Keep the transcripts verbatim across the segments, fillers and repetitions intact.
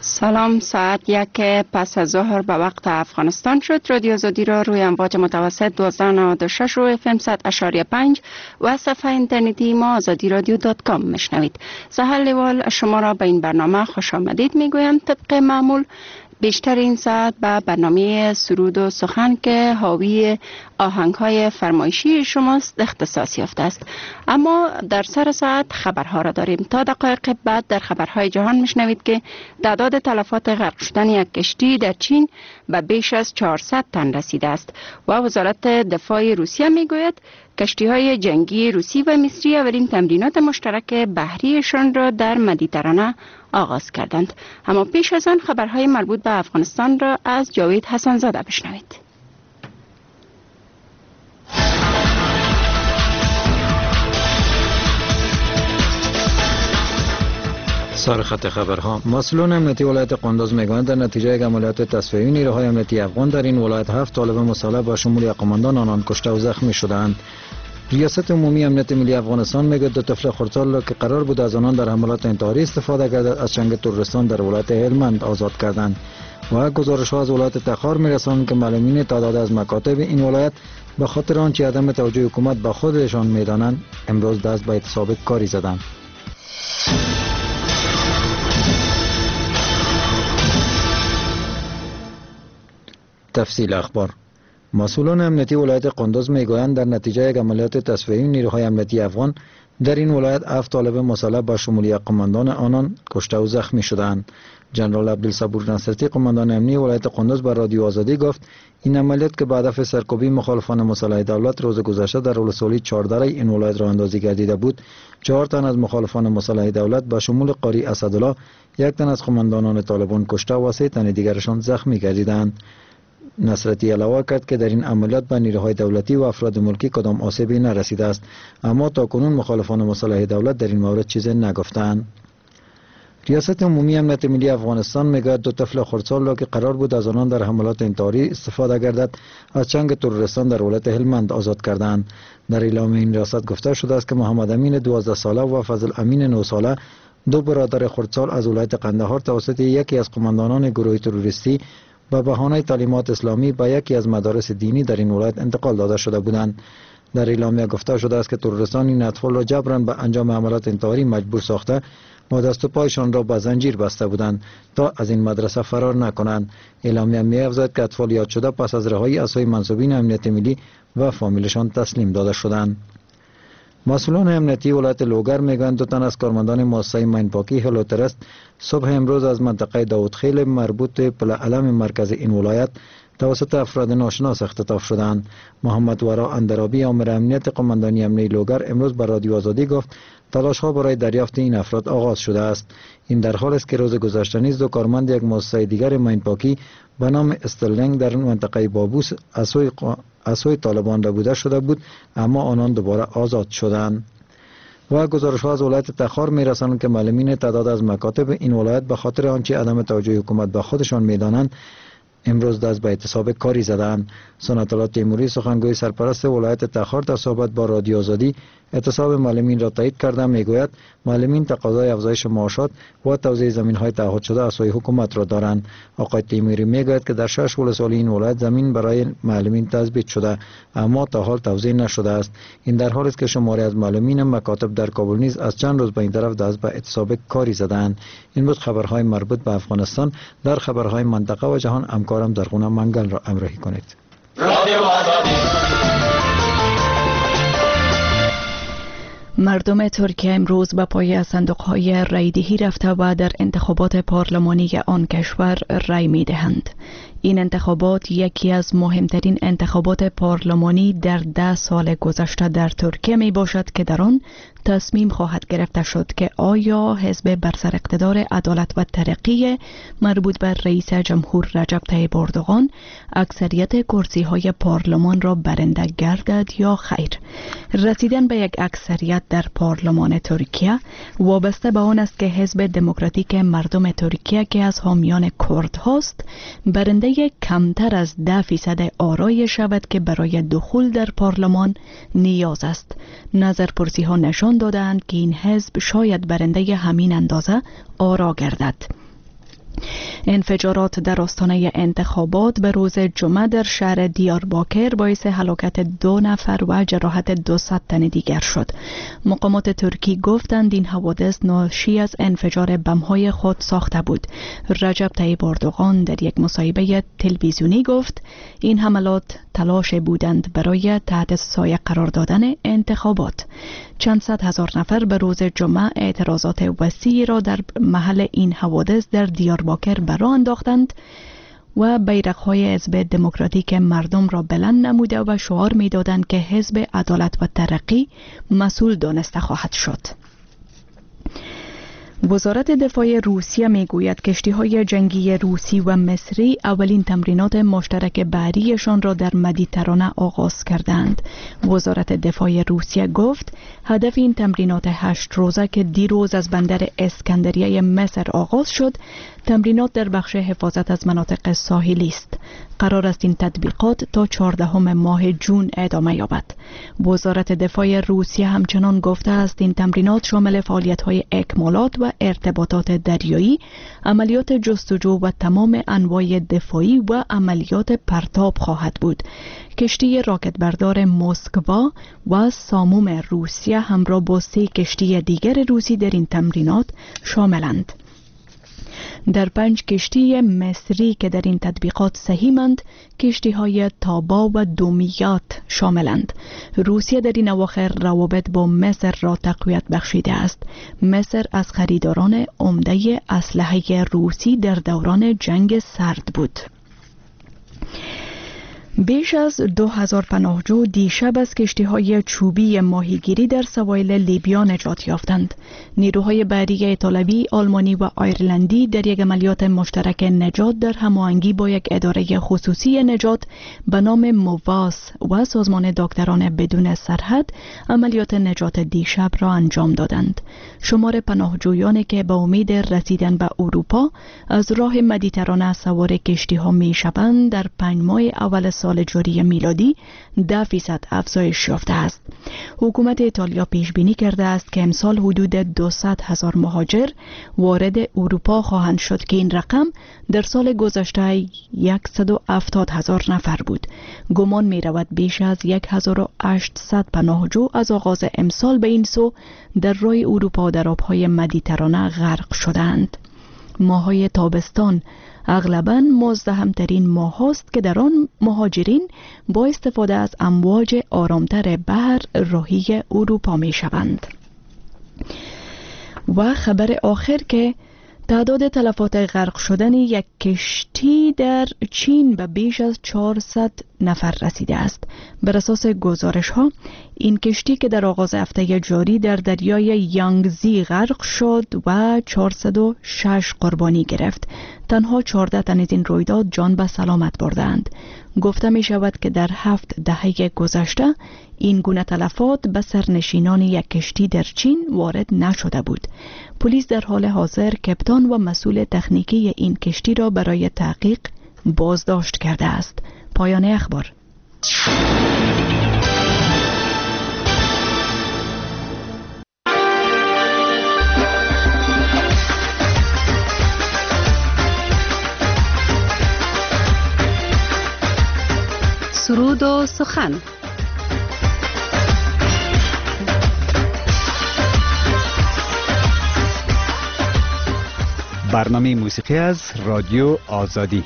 سلام، ساعت یک پس از ظهر به وقت افغانستان شد. رادیو آزادی را روی امواج متوسط دویست و نود و شش و اف ام صد و پنج و صفحه اینترنتی ما آزادی رادیو دات کام میشنوید. سهر لیوال شما را به این برنامه خوش آمدید میگویم. طبق معمول بیشتر این ساعت به برنامه سرود و سخن که حاوی آهنگ‌های فرمایشی شماست اختصاص یافته است. اما در سر ساعت خبرها را داریم. تا دقایق بعد در خبرهای جهان میشنوید که تعداد تلفات غرق شدن یک کشتی در چین به بیش از چهارصد تن رسیده است و وزارت دفاع روسیه میگوید کشتی‌های جنگی روسی و مصری اولین تمرینات مشترک بحریشان را در مدیترانه آغاز کردند. اما پیش از آن خبرهای مربوط به افغانستان را از جاوید حسن زاده بشنوید. سرخط خبرها. مسئولان امنیتی ولایت قندوز میگویند در نتیجه عملیات تصفیه‌ای نیروهای امنیتی افغان در این ولایت هفت طالب مسلح با شمول یک قماندان آنان کشته و زخمی شدند. ریاست عمومی امنیت ملی افغانستان میگوید دو طفل خردسال را که قرار بود از آنان در حملات انتحاری استفاده گردد از چنگ تروریستان در ولایت هلمند آزاد کردند. و گزارش‌ها از ولایت تخار میرساند که معلمین تعداد از مکاتب این ولایت به خاطر آنچه عدم توجه حکومت به خودشان میدانند امروز دست به اعتصاب کاری زدند. تفصیل اخبار. مسئولان امنیتی ولایت قندوز میگویند در نتیجه عملیات تصفیه‌ای نیروهای امنیتی افغان در این ولایت هفت طالب مسلح با شمول یک قماندان آنان کشته و زخمی شدند. جنرال عبدالصبور نصرتی قماندان امنیتی ولایت قندوز به رادیو آزادی گفت این عملیات که به هدف سرکوبی مخالفان مسلح دولت روز گذشته در ولسوالی چهارده این ولایت راه اندازی گردیده بود، چهار تن از مخالفان مسلح دولت با شمول قاری اسدالله، یک تن از قماندانان طالبان کشته و سه تن دیگرشان زخمی گردیدند. نصرتی علاوه کرد که در این عملیات به نیروهای دولتی و افراد ملکی کدام آسیبی نرسیده است، اما تاکنون مخالفان مسلح دولت در این مورد چیزی نگفتند. ریاست عمومی امنیت ملی افغانستان میگوید دو طفل خردسال را که قرار بود از آنان در حملات انتحاری استفاده گردد از چنگ تروریستان در ولایت هلمند آزاد کردند. در اعلام این ریاست گفته شده است که محمد امین دوازده ساله و فضل امین نه ساله دو برادر خردسال از ولایت قندهار توسط یکی از قماندانان گروه تروریستی به بهانه تعلیمات اسلامی به یکی از مدارس دینی در این ولایت انتقال داده شده بودند. در اعلامیه گفته شده است که تروریستان این اطفال را جبراً به انجام عملیات انتحاری مجبور ساخته و دست و پایشان را به زنجیر بسته بودند تا از این مدرسه فرار نکنند. اعلامیه می‌افزاید که اطفال یاد شده پس از رهایی از سوی منصوبین امنیت ملی و فامیلشان تسلیم داده شدند. مسئولان امنیتی ولایت لوگر میگویند دو تن از کارمندان مؤسسه ماینپاکی هلوترست صبح امروز از منطقه داودخیل مربوط به علم مرکز این ولایت توسط افراد ناشناس اختطاف شدند. محمد ورا اندرابی امر امنیت قماندانی امنیتی لوگر امروز به رادیو آزادی گفت تلاش ها برای دریافت این افراد آغاز شده است. این در حالی است که روز گذشته نیز دو کارمند یک مؤسسه دیگر ماینپاکی به نام استرلینگ در منطقه بابوس از سوی از سوی طالبان ربوده شده بود، اما آنان دوباره آزاد شدند. و گزارش‌ها از ولایت تخار می‌رسانند که معلمین تعداد از مکاتب این ولایت به خاطر آنچه عدم توجه حکومت به خودشان می‌دانند امروز دست به اعتصاب کاری زدند. سنت الله تیموری سخنگوی سرپرست ولایت تخار در صحبت با رادیو آزادی اعتصاب معلمین را تایید کرده میگوید معلمین تقاضای افزایش معاشات و توزیع زمین‌های تعهد شده از سوی حکومت را دارند. آقای تیموری میگوید که در شش ولسوالی این ولایت زمین برای معلمین تثبیت شده اما تا حال توزیع نشده است. این در حالی است که شماری از معلمین مکاتب در کابل نیز از چند روز به این طرف دست به اعتصاب کاری زدند. این بود خبرهای مربوط به افغانستان. در خبرهای منطقه و جهان همکارم درغونه منگل را همراهی کنید. مردم ترکیه امروز به پای صندوق‌های رایدهی رفته و در انتخابات پارلمانی آن کشور رای می‌دهند. این انتخابات یکی از مهمترین انتخابات پارلمانی در ده سال گذشته در ترکیه می باشد که در آن تصمیم خواهد گرفته شد که آیا حزب بر سر اقتدار عدالت و ترقی مربوط به رئیس جمهور رجب طیب اردوغان اکثریت کرسی‌های پارلمان را برنده گردد یا خیر. رسیدن به یک اکثریت در پارلمان ترکیه وابسته به آن است که حزب دموکراتیک مردم ترکیه که از حامیان کرد هاست برنده کمتر از ده فیصد آرای شود که برای دخول در پارلمان نیاز است. نظرپرسی ها نشان دادند که این حزب شاید برنده همین اندازه آرا گردد. انفجارات در آستانه انتخابات به روز جمعه در شهر دیارباکر باعث هلاکت دو نفر و جراحت دویست تن دیگر شد. مقامات ترکی گفتند این حوادث ناشی از انفجار بم‌های خود ساخته بود. رجب طیب اردوغان در یک مصاحبه تلویزیونی گفت این حملات تلاش بودند برای تحت سایه قرار دادن انتخابات. چند صد هزار نفر به روز جمعه اعتراضات وسیعی را در محل این حوادث در دیارباکر برآ انداختند و بیرق‌های حزب دموکراتیک مردم را بلند نموده و شعار می‌دادند که حزب عدالت و ترقی مسئول دانسته خواهد شد. وزارت دفاع روسیه میگوید کشتی‌های جنگی روسی و مصری اولین تمرینات مشترک بحریشان را در مدیترانه آغاز کردند. وزارت دفاع روسیه گفت هدف این تمرینات هشت روزه که دیروز از بندر اسکندریه مصر آغاز شد، تمرینات در بخش حفاظت از مناطق ساحلی است. قرار است این تطبیقات تا چهاردهم ماه جون ادامه یابد. وزارت دفاع روسیه همچنان گفته است این تمرینات شامل فعالیت‌های اکمالات و ارتباطات دریایی، عملیات جستجو و تمام انواع دفاعی و عملیات پرتاب خواهد بود. کشتی راکت بردار مسکوا و ساموم روسیه همراه با سه کشتی دیگر روسی در این تمرینات شاملند. در پنج کشتی مصری که در این تطبیقات سهیمند، کشتی های تابا و دومیات شاملند. روسیه در این اواخر روابط با مصر را تقویت بخشیده است. مصر از خریداران عمده اسلحه روسی در دوران جنگ سرد بود. بیش از دو هزار پناهجو دیشب از کشتی‌های چوبی ماهیگیری در سواحل لیبیا نجات یافتند. نیروهای بحری ایتالوی، آلمانی و آیرلندی در یک عملیات مشترک نجات در هماهنگی با یک اداره خصوصی نجات به نام موواس و سازمان دکتران بدون سرحد عملیات نجات دیشب را انجام دادند. شمار پناهجویانی که به امید رسیدن به اروپا از راه مدیترانه سوار کشتی‌ها می‌شوند در پنج ماه اول سال جاری میلادی ده فیصد افزایش یافته است. حکومت ایتالیا پیش بینی کرده است که امسال حدود دویست هزار مهاجر وارد اروپا خواهند شد که این رقم در سال گذشته صد و هفتاد هزار نفر بود. گمان می رود بیش از هزار و هشتصد پناهجو از آغاز امسال به این سو در راه اروپا در آبهای مدیترانه غرق شدند. ماه‌های تابستان اغلباً مزدحم‌ترین ماه است که در آن مهاجرین با استفاده از امواج آرامتر بحر راهی اروپا می شوند. و خبر آخر که تعداد تلفات غرق شدن یک کشتی در چین به بیش از چهارصد نفر رسیده است. بر اساس گزارش ها این کشتی که در آغاز هفته جاری در دریای یانگزی غرق شد و چهارصد و شش قربانی گرفت. تنها چهارده تن از این رویداد جان به سلامت بردند. گفته می شود که در هفت دهه گذشته این گونه تلفات به سرنشینان یک کشتی در چین وارد نشده بود. پلیس در حال حاضر کپتان و مسئول تکنیکی این کشتی را برای تحقیق بازداشت کرده است. پایان اخبار. سرود و سخن. برنامه موسیقی از رادیو آزادی.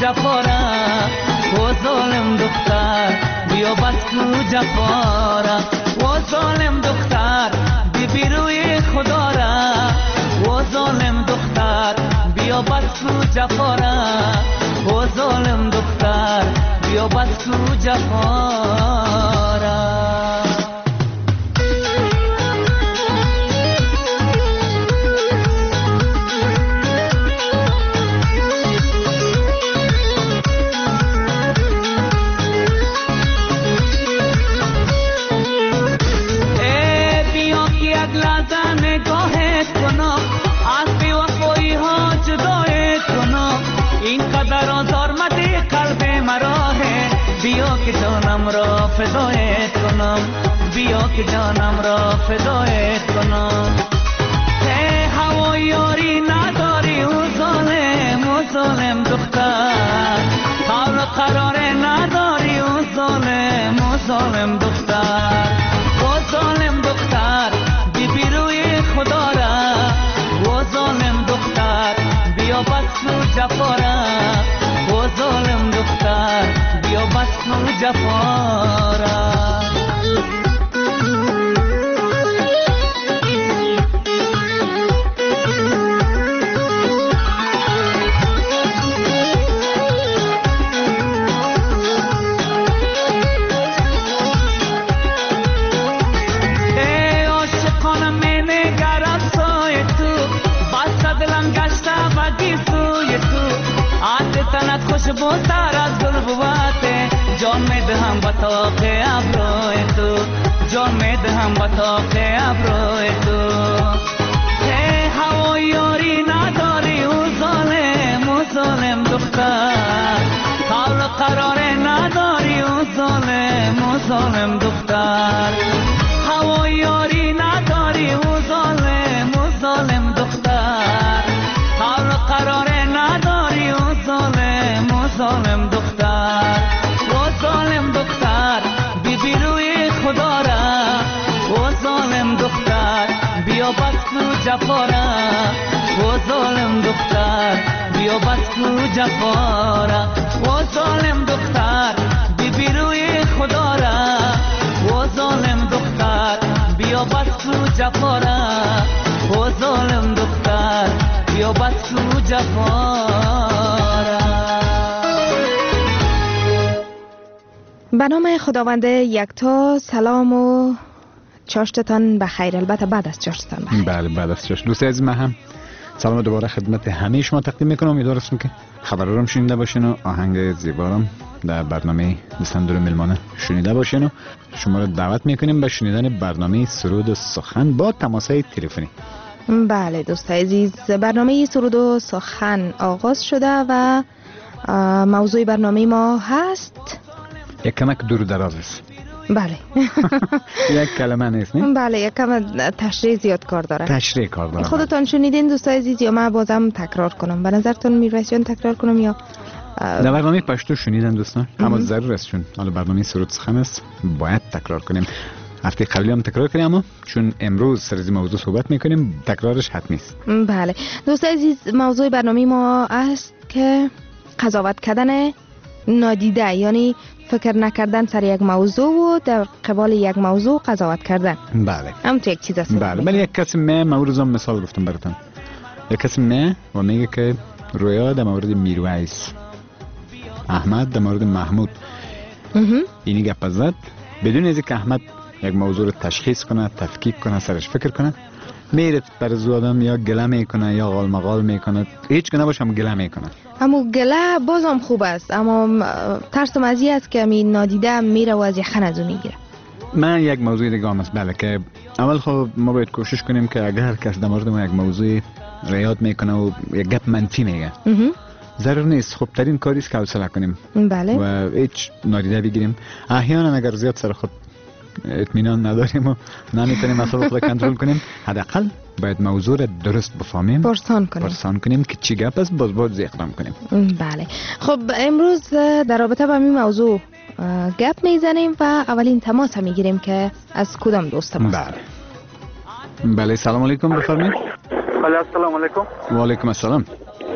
جفاره و ظالم دختر بیا بس کو جفاره و ظالم دختر بی روی خدا را و ظالم دختر بیا بس کو جفاره و ظالم دختر بیا بس کو جفاره جانم را فدایت کنم بیا که جانم را فدایت کنم ته هوا یاری نداری و ظالم و ظالم دختر حال قرار نداری و ظالم و ظالم دختر و ظالم دختر بی بی روی خدا را و ظالم دختر بیا بس کو جفاره و ظالم دختر بیا بس کو جفاره خوشبو تر از گل بواته جان می دهم با طاق ابروی تو جان می دهم با طاق ابروی تو ته هوا یاری نداری و ظالم و ظالم دختر حال قرار نداری و ظالم و ظالم دختر هوا یاری نداری و ظالم و ظالم دختر حال قرار نداری و ظالم ظالم دختر و ظالم دختر بی بی روی خدا را و ظالم دختر بیا بس کو جفاره و ظالم دختر بیا بس کو جفاره و ظالم دختر بی بی روی خدا را و ظالم دختر بیا بس کو جفاره و ظالم دختر بیا بس کو جفاره. به نام خداوند یکتا سلام و چاشتتان بخیر. البته بعد از چاشتتان بخیر. بله بعد از چاشت. دوست عزیز، من هم سلام دوباره خدمت همه شما تقدیم میکنم. امیدوارم که خبرارم شنیده باشین و آهنگ زیبارم در برنامه دستندور ملمانه شنیده باشین و شما رو دعوت میکنیم به شنیدن برنامه سرود و سخن با تماسهای تلفنی. بله دوست عزیز، برنامه سرود و سخن آغاز شده و موضوع برنامه ما هست یک کمک دور دراز است. بله. یک کلمه نیست نه؟ بله، یک کم تشریح زیاد کار داره. تشریح کار داره. خودتان شنیدین دوست عزیز یا من بازم تکرار کنم؟ به نظرتون میرسه جان تکرار کنم یا در برنامه پشتو شنیدن دوستان؟ اما ضرور است، چون حالا برنامه سرود سخن است باید تکرار کنیم. هفته قبلی هم تکرار کردیم، اما چون امروز سر از موضوع صحبت میکنیم تکرارش حتمی است. بله دوست عزیز، موضوع برنامه ما است که قضاوت کردن نادیده، یعنی فکر نکردن سر یک موضوع و در قبال یک موضوع قضاوت کردن. بله هم تو یک چیز است. بله ولی یک کسی می موضوع مثال گفتم براتون. یک کسی می و میگه که رویا در مورد میرویس، احمد در مورد محمود، اینی گپ زد بدون از اینکه احمد یک موضوع رو تشخیص کنه، تفکیک کنه، سرش فکر کنه، میره بر زو آدم یا گله میکنه یا غال مغال میکنه، هیچ کنه باشه هم گله میکنه. اما گله بازم خوب است، اما ترسم از این است که می نادیده میره و از یخن از اون میگیره. من یک موضوع دیگه هم است. بله که اول خب ما باید کوشش کنیم که اگر کس در مورد ما یک موضوع ریاد میکنه و یک گپ منفی میگه، ضرور نیست، خوب ترین کاری است که حوصله کنیم. بله. و هیچ نادیده بگیریم. احیانا اگر زیاد سر خود اطمینان نداریم و نمیتونیم اصلا خود کنترل کنیم، حداقل باید موضوع را درست بفهمیم، پرسان کنیم پرسان کنیم که چی گپ است، باز باید اقدام کنیم. بله. خب امروز در رابطه با این موضوع گپ میزنیم و اولین تماس میگیریم که از کدام دوست ماست. بله بله. سلام علیکم، بفرمایید. بله السلام علیکم. و علیکم السلام.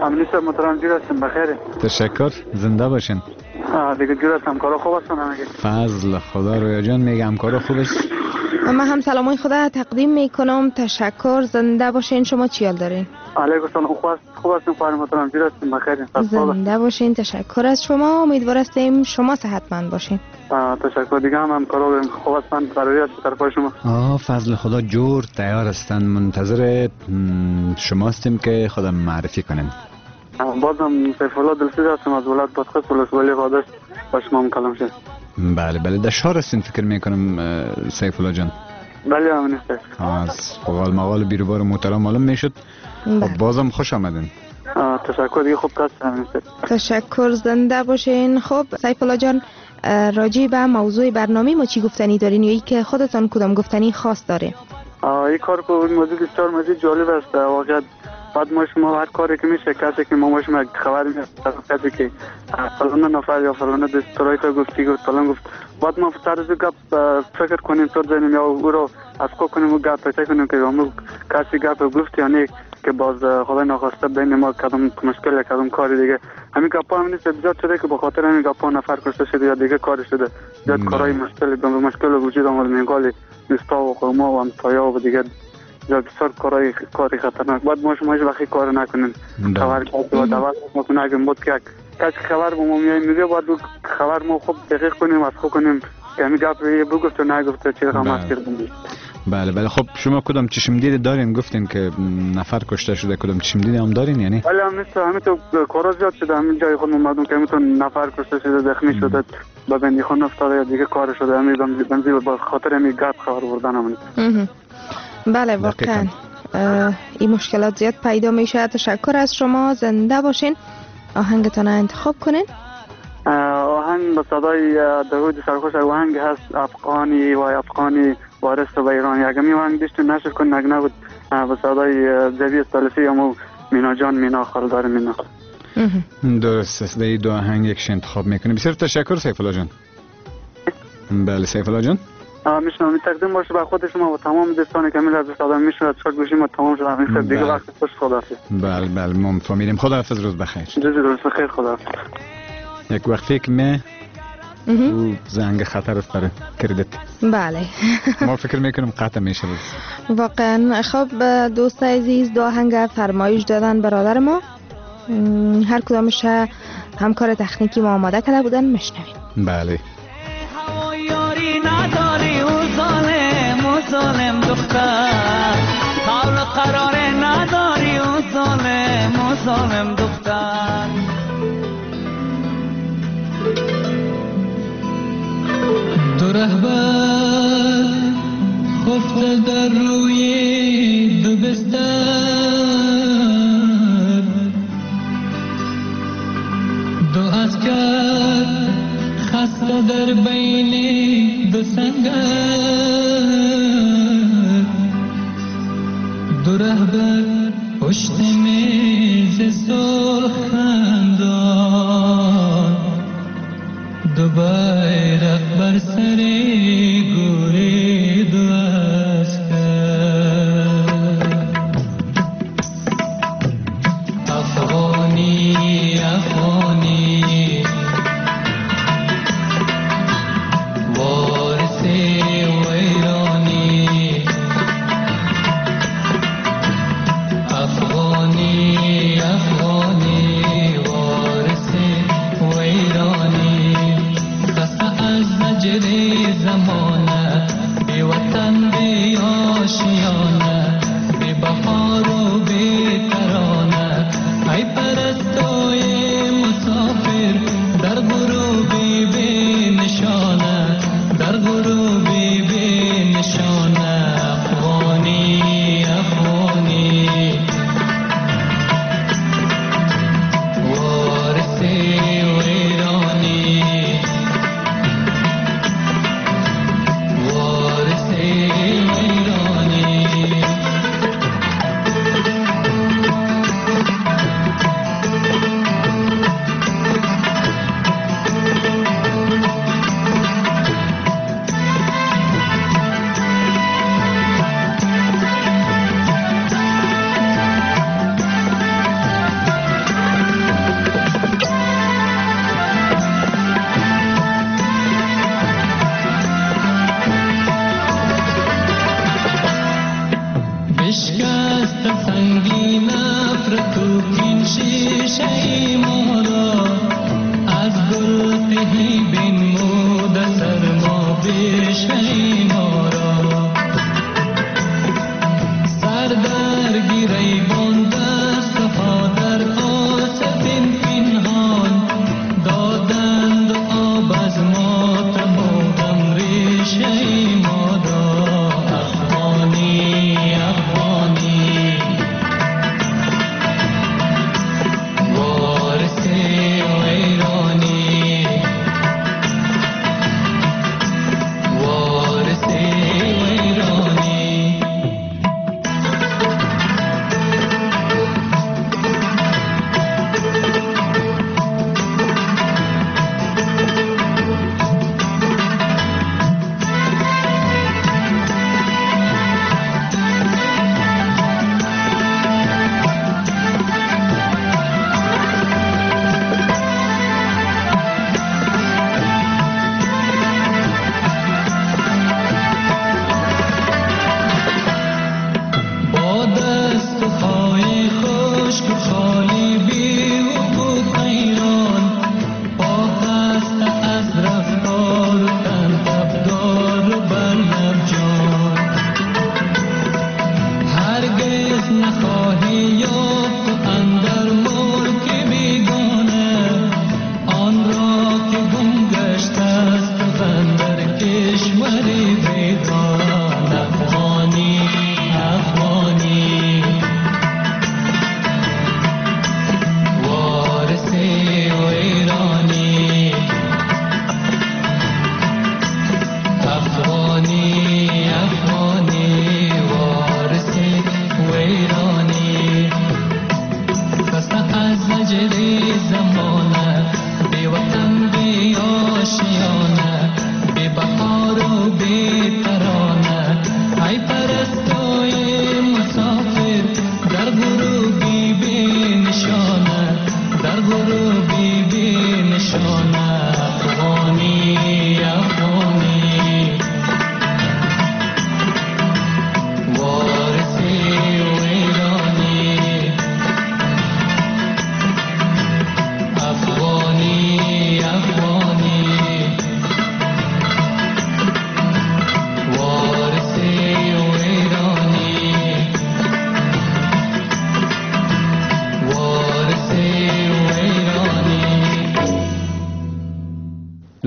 امنیت محترم جور هستم، بخیره. تشکر، زنده باشین. دیگه جور هستم، کارا خوب هستن همگی؟ فضل خدا. رویا جان میگه همکارا خوب است؟ من هم سلامای خدا تقدیم میکنم. تشکر، زنده باشین. شما چی حال دارین؟ علیکم السلام، خوب است، خوب هستم، خواهر محترم جور هستم، بخیرین. زنده باشین. تشکر از شما. امیدوار هستیم شما صحتمند باشین. تشکر. دیگه هم همکارا خوب هستن، برای از طرف شما. آه فضل خدا جور تیار هستن، منتظر شما هستیم که خودم معرفی کنین. بازم سیف الله دلسیز هستم از ولایت بادغیس، ولسوالی قادس. با شما مکالمه شد. بله بله، در شهر هستین فکر میکنم سیف الله جان. بله همین است. از فقال مقال بیروبار محترم معلوم میشد. خب بازم خوش آمدین. تشکر، دیگه خوب کست همین است. تشکر، زنده باشین. خب سیف الله جان، راجع به موضوع برنامه ما چی گفتنی دارین یا ای که خودتان کدام گفتنی خاص داره؟ این کار که این موضوع بسیار موضوع جالب است. واقعا بعد ما شما هر کاری که میشه کسی که ما ما شما خبر میاد کسی که فلان نفر یا فلان دستورای که گفتی گفت فلان گفت، بعد ما طرز گپ فکر کنیم تو زنیم یا او رو افکار کنیم و گپ پیدا کنیم که همون کسی گپ گفت یا نه که باز خدا ناخواسته بین ما کدام مشکل کدام کاری دیگه همین گپا هم نیست زیاد شده که به خاطر همین گپا نفر کشته شده یا دیگه کار شده زیاد کارهای مشکل به مشکل وجود آمد میگالی دوستا و قوما و همسایا و دیگه زیاد بسیار کارهای کاری خطرناک. بعد ما شما هیچ وقتی کار نکنین خبر کسی و دعوت نکنین اگه بود که کسی خبر به ما میگه میگه باید خبر ما خوب دقیق کنیم از خوب کنیم که همین گپ بگفت و نگفت چی رقم است کردیم. بله بله. خب شما کدام چشم دید دارین؟ گفتین که نفر کشته شده، کدام چشم دید هم دارین یعنی؟ بله هم نیست، همین تو کارا زیاد شده همین جای خود اومدم که همین تو نفر کشته شده زخمی شده با بندی خون افتاده یا دیگه کار شده همین بنزی با خاطر همین گپ خبر بردن همین. بله واقعا این مشکلات زیاد پیدا میشه. تشکر از شما، زنده باشین. آهنگتان انتخاب کنین. آهنگ به صدای داوود سرخوش آهنگ هست افغانی و افغانی وارث به ایران. یک می آهنگ دیشت نشر کن نگنه بود به صدای زوی سالسی همو مینا جان مینا خالدار مینا. درست است. دی دو آهنگ یکش انتخاب میکنیم. بسیار تشکر سیف الله جان. بله سیف الله جان. میشنم تقدیم باشه به خود شما و تمام دوستانی که میل از صدا میشنوند. شاد گوشیم و تمام شد همین خیلی دیگه وقت خوش خداحافظ. بله بله ما فهمیدیم. خداحافظ، روز بخیر. روز بخیر، خداحافظ. یک وقتی که می او زنگ خطر است برای کردیت. بله ما فکر میکنم قطع میشه. واقعا. خب دوست عزیز دو آهنگ فرمایش دادن برادر ما، هر کدامش همکار تکنیکی ما آماده کرده بودن، میشنویم. بله. یاری نداری او ظالم او ظالم دختر، قول قرار نداری او ظالم او ظالم دختر. دو رهبر خفته در روی دو بستر، دو عسکر خسته در بین دو سنگر، دو رهبر پشت میز صلح خندان، دو بیرق بر سر گوری دو عسکر. افغانی افغانی وارث ویرانی، افغانی افغانی وارث ویرانی، از نجر زمانه بی وطن بی آشیانه، بی بهار و بی ترانه، ای پرستوی مسافر در غروبی بی نشانه، در غروبی بی نشانه. افغانی افغانی وارث ویرانی، وارث ویرانی.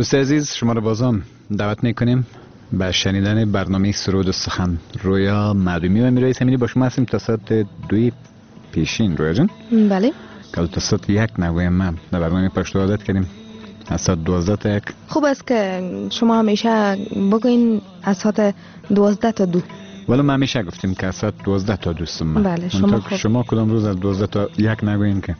دوست عزیز، شما رو بازم دعوت میکنیم به شنیدن برنامه سرود و سخن. رویا معدومی و امیرای سمینی با شما هستیم تا ساعت دوی پیشین. رویا جان بله که تا ساعت یک نگویم من در برنامه پشت عادت کردیم از ساعت دوازده تا یک. خوب است که شما همیشه بگوین از ساعت دوازده تا دو. ولی ما همیشه گفتیم که از ساعت دوازده تا دوستم من. بله شما خوب. شما کدام روز از دوازده تا یک نگوین که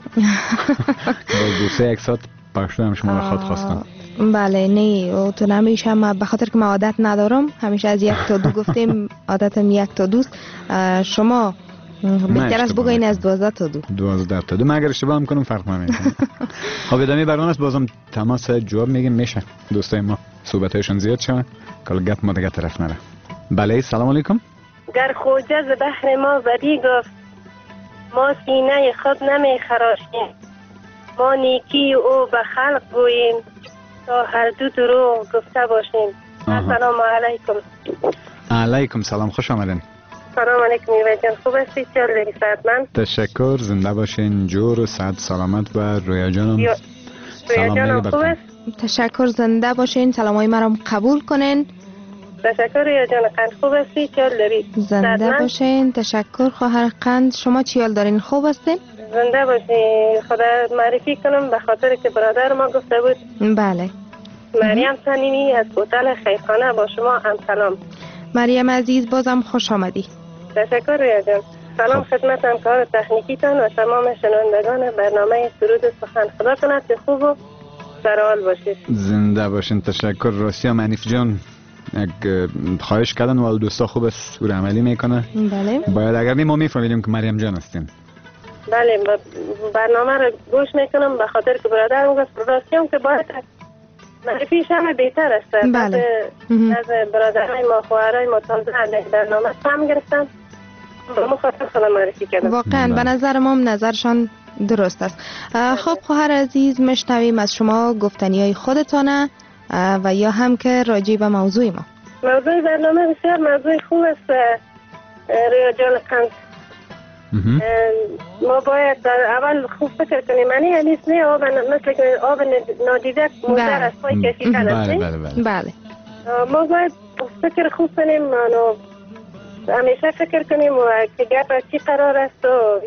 باز دو سه یک ساعت پشت هم شما را خود خواستم. بله نه تو نمیشه، ما به خاطر که ما عادت ندارم همیشه از یک تا دو گفتیم عادتم یک تا دوست. شما بهتر است بگوین از دوازده تا دو. دوازده تا دو. من اگر اشتباه هم کنم فرق نمیکنه. خب ادامه برنامه است، بازم تماس جواب میگیم میشه دوستای ما صحبتایشون زیاد شود که گپ ما دیگه طرف نره. بله سلام علیکم. گر خوجه ز بحر ما بدی گفت ما سینه خود نمی خراشیم، ما نیکی او به خلق گوییم تا هر دو دروغ گفته باشیم. السلام علیکم. علیکم سلام، خوش آمدین. سلام علیکم میوه جان، خوب هستی؟ چه داری صحتمند؟ تشکر، زنده باشین، جور و صحت سلامت. و رویا جانم رویا جانم خوب است؟ تشکر، زنده باشین، سلامای مرا قبول کنین. تشکر رویا جان، قند خوب هستی؟ چه داری؟ زنده باشین. تشکر خواهر قند، شما چی حال دارین؟ خوب هستین؟ زنده باشین. خدا معرفی کنم به خاطر که برادر ما گفته بود. بله. مریم صمیمی از هتل خیرخانه با شما هم سلام. مریم عزیز بازم خوش آمدی. تشکر رویا جان. سلام خب. خدمت همکار تکنیکیتان و تمام شنوندگان برنامه سرود سخن. خدا کنه که خوب و در حال باشید. زنده باشین. تشکر. راستی هم انیف جان یک خواهش کردن و دوستا خوب است او عملی میکنه. بله. باید اگر نیم ما میفهمیدیم که مریم جان هستین. بله برنامه رو گوش میکنم به خاطر که برادرم گفت راستی هم که باید معرفی شما بهتر است. بله. از برادرای ما خواهرای ما تازه برنامه هم گرفتم با مخاطب خدا معرفی کردم. واقعا به نظر ما نظرشان درست است. خب خواهر عزیز میشنویم از شما گفتنی های خودتانه و یا هم که راجع به موضوع ما. موضوع برنامه بسیار موضوع خوب است رویا جان قند. ما باید در اول خوب فکر کنیم. منی همیست نه آب مثل آب نادیده مدر از پای کشی کنست. بله بله بله. بله. ما باید فکر خوب کنیم و همیشه فکر کنیم و که گپ چی قرار است و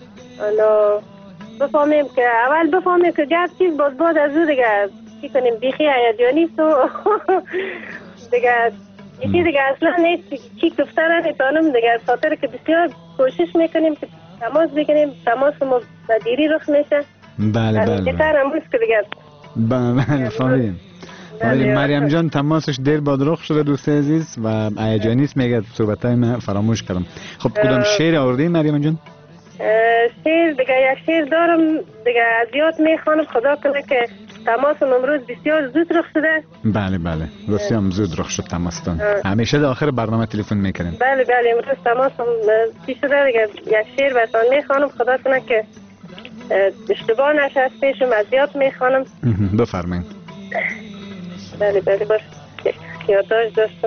بفهمیم که اول بفهمیم که گپ چیز باز باز از او دیگه چی کنیم بیخی هیجانی است و دیگه یکی دیگه اصلا نیست چی گفته نمیتونم دیگه خاطر که بسیار کوشش میکنیم که تماس بگیریم. تماس ما به دیری رخ میشه. بله بله بهتر امروز که دیگه بله فهمیدیم. مریم جان تماسش دیر بعد رخ شده دوست عزیز و هیجانی است میگه صحبتای من فراموش کردم. خب کدام شعر آوردی مریم جان؟ شعر دیگه یک شعر دارم دیگه از یاد میخوانم. خدا کنه که تماس امروز بسیار زود رخ شده. بله بله راستی هم زود رخ شد تماستان. همیشه در آخر برنامه تلفن میکنیم. بله بله امروز تماس چی شده دیگه یک شعر براتون میخوانم. خدا کنه که اشتباه نشه از پیشم از یاد میخوانم. بفرمایید. بله بله باش یادداشت داشتم.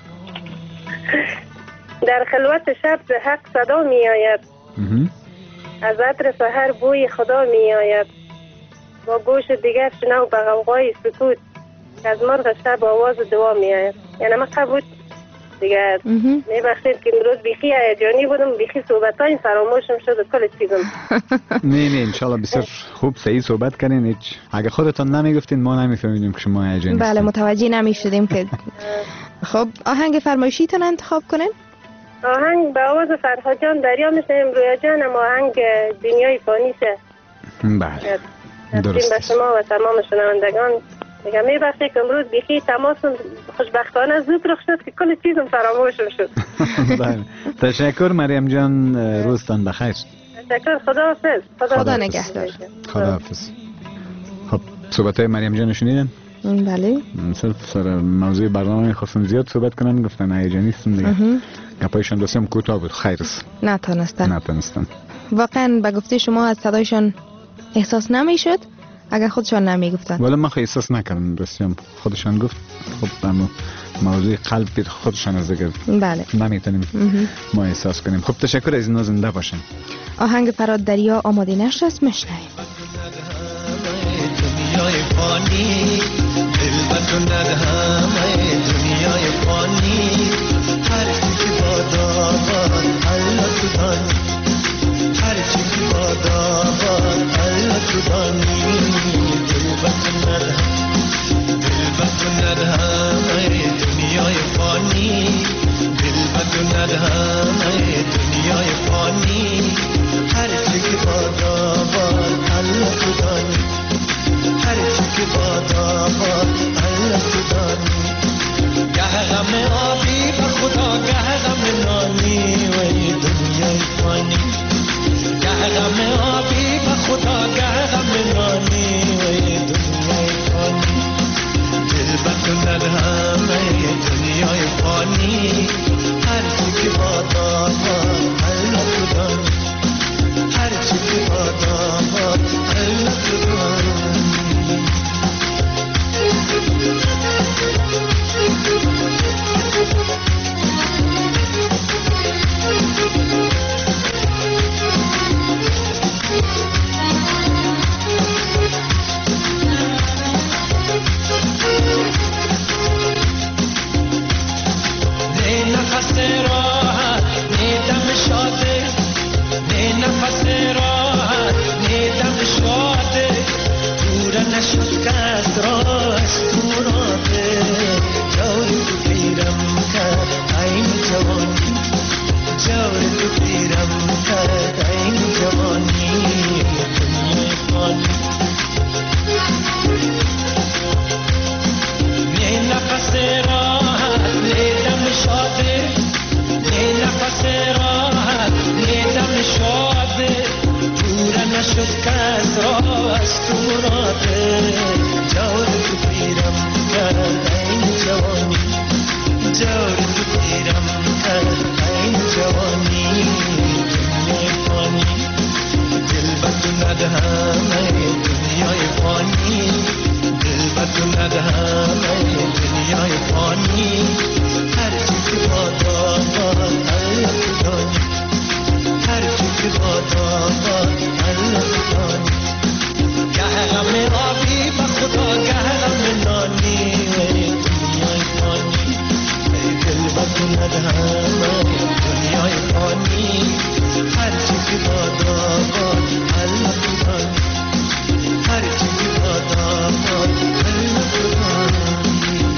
در خلوت شب ز حق صدا می آید، از عطر سحر بوی خدا می آید، با گوش دیگر شنو به غوغای سکوت، که از مرغ شب آواز دعا می آید. یعنی ما قبول دیگه میبخشید که امروز بیخی هیجانی بودم، بیخی صحبتای فراموشم شد و کل چیزم. نه نه انشالله بسیار خوب صحیح صحبت کردین. هیچ اگه خودتان نمیگفتین ما نمیفهمیدیم که شما هیجانی هستین. بله متوجه نمیشدیم که. خب آهنگ فرمایشیتون انتخاب کنین. آهنگ به آواز فرهاد جان دریا میشنیم. رویا جان اما آهنگ دنیای فانیشه. بله درست به شما و تمام شنوندگان دیگه میبخشید که امروز بیخی تماسم خوشبختانه زود رخ شد که کل چیزم فراموشم شد. بله تشکر مریم جان، روزتان بخیر. تشکر، خداحافظ. خدا نگهدار. خداحافظ. خب صحبتای مریم جان شنیدن؟ بله. مثلا سر موضوع برنامه خواستم زیاد صحبت کنن، گفتن هیجانی هستم دیگه. گپایشان دوستم کوتاه بود. خیر است. نتونستن. نتونستن. واقعا به گفته شما از صدایشان احساس نمیشد اگر خودشان نمیگفتن. ولی من خیلی احساس نکردم، راستی خودشان گفت. خب اما موضوع قلب پید خودشان از دیگه بله نمیتونیم ما احساس کنیم. خب تشکر از این زنده باشن. آهنگ فراد دریا آماده نشست، میشنویم. دنیای فانی دل به تو ندهم ای دنیای فانی هر چی که بادا باد الله تو دانی هر چی که بادا باد الله تو دانی دل به تو ندهم دل به تو ندهم ای دنیای فانی دل به تو ندهم ای دنیای فانی هر چی که بادا باد الله تو دانی هر چی که بادا باد الله تو دانی گه غم آبی به خدا گه غم نانی و ای دنیای فانی گه غم آبی به خدا گه غم نانی و ای دنیای فانی دل به تو ندهم ای دنیای فانی هر چی که بادا باد الله تو دانی هر چی که بادا باد الله تو دانی نه نفس راحت نه دم شاده نه نفس راحت نه دم شاده دور نشد کس را از تو راده جوری تو پیرم کرد این جوانی جوری تو پیرم کرد این جوانی دنیای فانی نه نفس راحت نه دم شاده نه نفس راحت نه دم شاده دور نشد کس را از تو راده جوری تو پیرم کرد این جوانی جوری تو پیرم کرد این جوانی دنیای فانی دل به تو ندهم ای دنیای فانی دل به تو ندهم ای دنیای فانی هر چی که بادا باد الله تو دانی هر چی که بادا باد الله تو دانی گه غم آبی به خدا گه غم نانی و ای دنیای فانی ای دل به تو ندهم ای دنیای فانی هر چی که بادا باد الله تو دانی هر چی که بادا باد الله تو دانی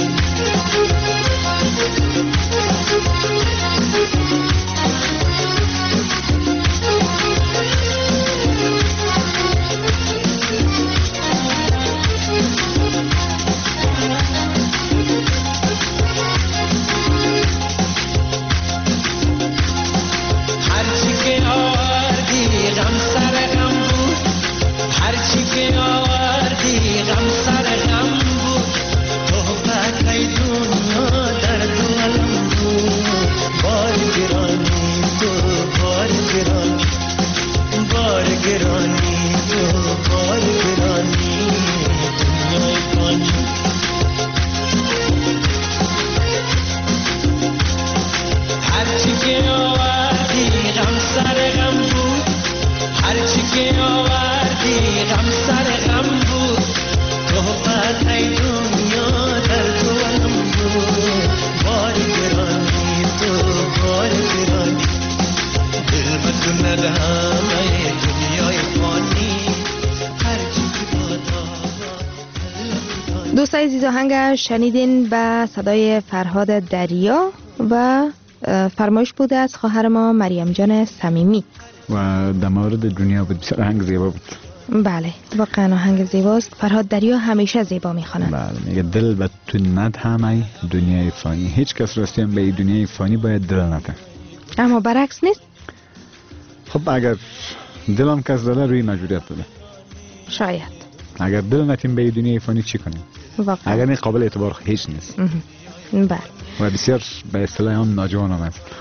دوستای عزیز آهنگ شنیدین به صدای فرهاد دریا و فرمایش بوده از خواهر ما مریم جان صمیمی و در مورد دنیا بود. بسیار آهنگ زیبا بود. بله واقعا آهنگ زیباست. فرهاد دریا همیشه زیبا میخوانند. بله میگه دل به تو ندهم ای دنیای فانی. هیچ کس راستی هم به این دنیای فانی باید دل نده. اما برعکس نیست. خب اگر دلم کس داده روی مجبوریت داده. شاید. اگر دل نتیم به این دنیای فانی چی کنیم؟ واقعا. اگر این قابل اعتبار هیچ نیست. بله. و بسیار به اصطلاح هم ناجوان هم است.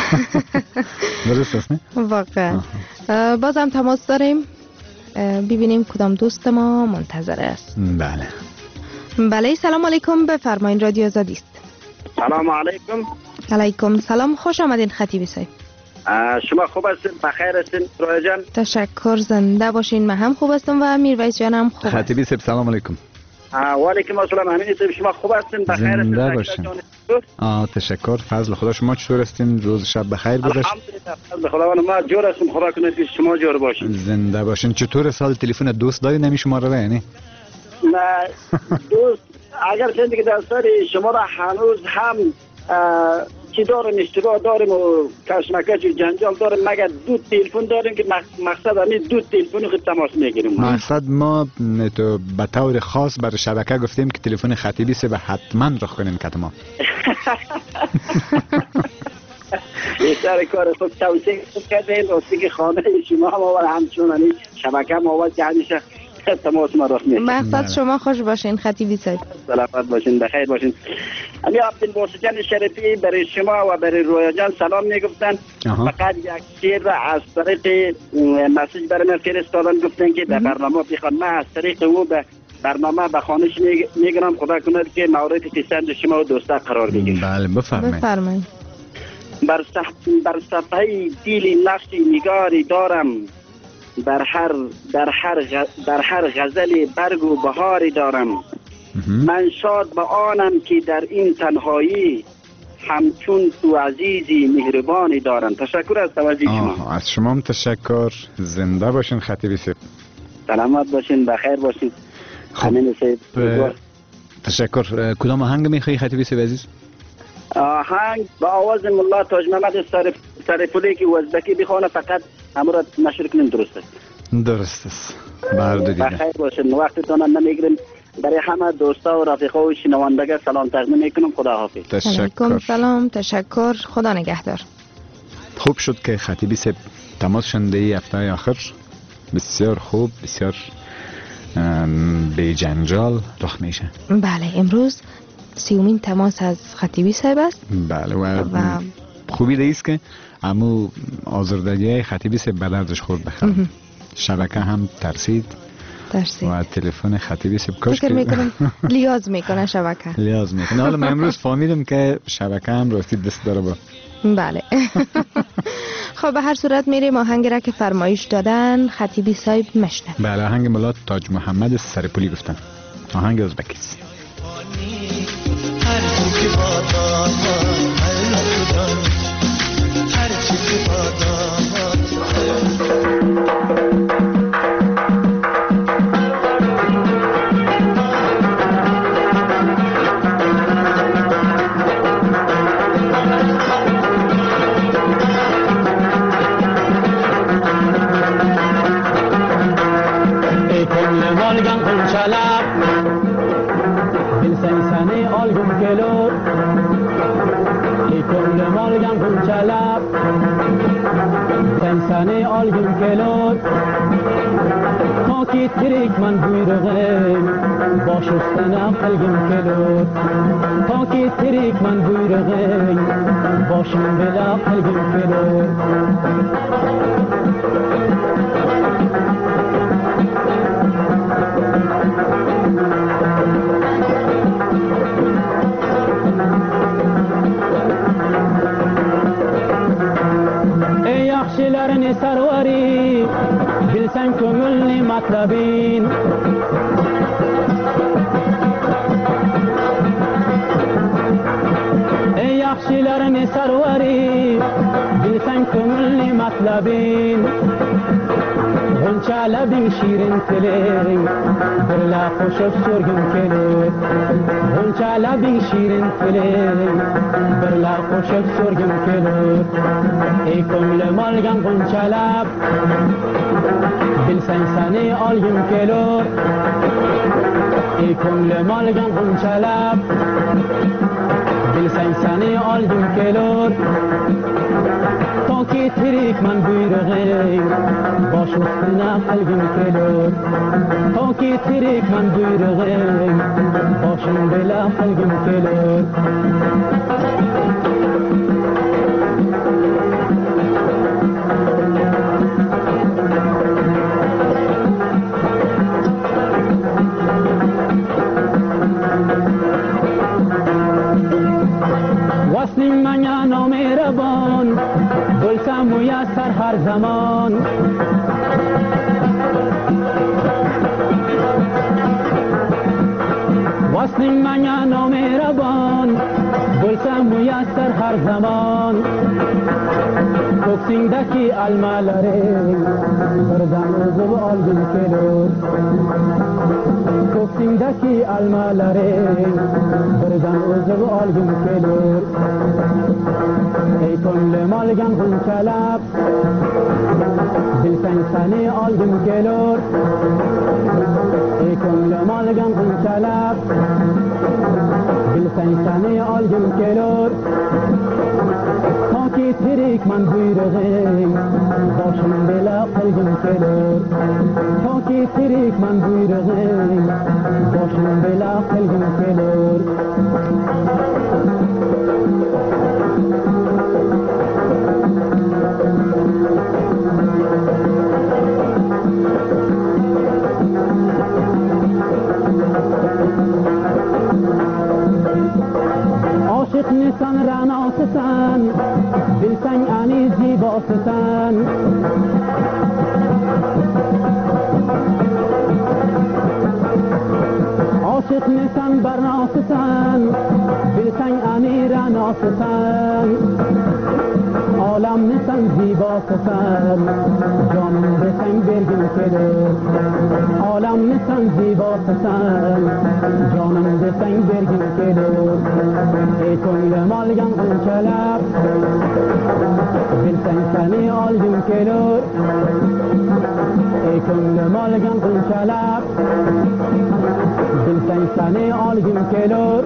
درست است نه؟ واقعا. بازم تماس داریم. ببینیم کدام دوست ما منتظر است. بله. بله سلام علیکم، بفرمایید رادیو آزادی است. سلام علیکم. علیکم سلام، خوش آمدین خطیبی صاحب. شما خوب هستین؟ بخیر هستین رویا جان؟ تشکر، زنده باشین. من هم خوب هستم و میرویس جان هم خوب. خطیبی صاحب سلام علیکم. و علیکم السلام. همین است. شما خوب هستین؟ بخیر هستین؟ زنده باشین. آه تشکر. فضل خدا. شما چطور هستین؟ روز شب بخیر گذشت؟ الحمدلله. فضل خدا. ما جور هستیم. خدا کنه که شما جور باشین. زنده باشین. چطور سال تلفن دوست داری نمی شماره را یعنی؟ نه دوست اگر چندی که در سر شما را هنوز هم چی داریم اشتباه داریم و کشمکش و جنجال داریم، مگر دو تلفن داریم که مقصد همین دو تلفن خود تماس میگیریم. مقصد ما تو به طور خاص برای شبکه گفتیم که تلفن خطیبی سه به حتما رخ کنین که ما یه سر کار خوب توصیه کردین راستی که خانه شما هم آور همچون همین شبکه هم آور که همیشه تماس ما رخ میگیریم. مقصد شما خوش باشین خطیبی صاحب. سلامت باشین، بخیر باشین. امی عبدالباسط شریفی برای شما و برای رویا جان سلام میگفتن. فقط یک شعر را از طریق مسیج برای من فرستادن، گفتن که در برنامه بخوان. من از طریق او به برنامه به خانش میگرم. خدا کند که مورد پسند شما و دوستا قرار بگیرید. بله بفرمایید. بفرمایید. بر صف... بر صفحه دیلی نقشی نگاری دارم، در هر در هر غ... در هر غزل برگ و بهاری دارم. من شاد به آنم که در این تنهایی همچون تو عزیزی مهربانی دارم. تشکر از توجه شما. از شما هم تشکر. زنده باشین خطیبی صاحب. سلامت باشین، بخیر باشین. همین صاحب تشکر. کدام آهنگ میخوایی خطیبی صاحب عزیز؟ آهنگ با آواز ملا تاج محمد سرپولی که ازبکی بخونه، فقط همون را نشر کنیم. درست است؟ درست است. برده دیگه. بخیر باشین. وقتتون نمیگیریم. برای همه دوستا و رفیقا و شنوندگان سلام تقدیم میکنم. خدا حافظ. تشکر. سلام. تشکر. خدا نگهدار. خوب شد که خطیبی صاحب تماس شنده ای هفته آخر بسیار خوب، بسیار بی جنجال رخ میشه. بله امروز سیومین تماس از خطیبی صاحب است. بله و, و... خوبی دیست که امو آزردگی خطیبی صاحب به دردش خورد بخیر. شبکه هم ترسید. ترسید. و تلفن خطیبی صاحب کاش فکر میکنم لیاز میکنه شبکه. لیاز میکنه. حالا من امروز فهمیدم که شبکه هم راستی دست داره با. بله. خب به هر صورت میریم آهنگ را که فرمایش دادن خطیبی صاحب مشنویم. بله آهنگ ملا تاج محمد سرپولی گفتن. آهنگ ازبکی است. هر چی که بادا هر چی که بادا سنه آلگم کلاد تا که تریک من بویرغم با شستن قلگم کلاد تا که تریک من بویرغم باشم بلا قلگم کلاد شلرن سروری گلسن کملنی مطلبین ای یخشلرن سروری گلسن کملنی مطلبین غنچه لبین شیرین تلین برلا خوشب سرگم کلید غنچه لبین شیرین تلین برلا خوشب سرگم کلید ای کمل مالگم غنچه لب بلسن سنی آلگم کلید ای کمل مالگم غنچه لب بلسن سنی آلگم کلید تا که تریک من بیرغیم با شستن قلبم کلید تا که تریک من بیرغیم باشم بلا قلبم کلید وصل من یا نامهربان گلسم میسر هر زمان هستیم من نامهربان بلسم میسر هر زمان کوکسیندکی المالاره بردم روزو آلگون کلور کوکسیندکی المالاره بردم روزو آلگون کلور ای کل مالگم خون کلب بلسن سنی آلگون کلور ای کل مالگم خون کلب بلسن سنی آلگون کلور تاکی تریک من بویرغی باشم بلا قلبم کلور تاکی تریک من بویرغی باشم بلا قلبم کلور عاشق نیستن رعناستن دلسنگ انی زیباستن عاشق نیستن برناستن دلسنگ انی رعناستن عالم نیستن زیباستن جانم بسنگ برگم کلور عالم نیستن زیباستن جانم بسنگ برگم کلور ای کل مالگم اون کلب بلسنگ سنی آلگم کلور ای کل مالگم اون کلب بلسنگ سنی آلگم کلور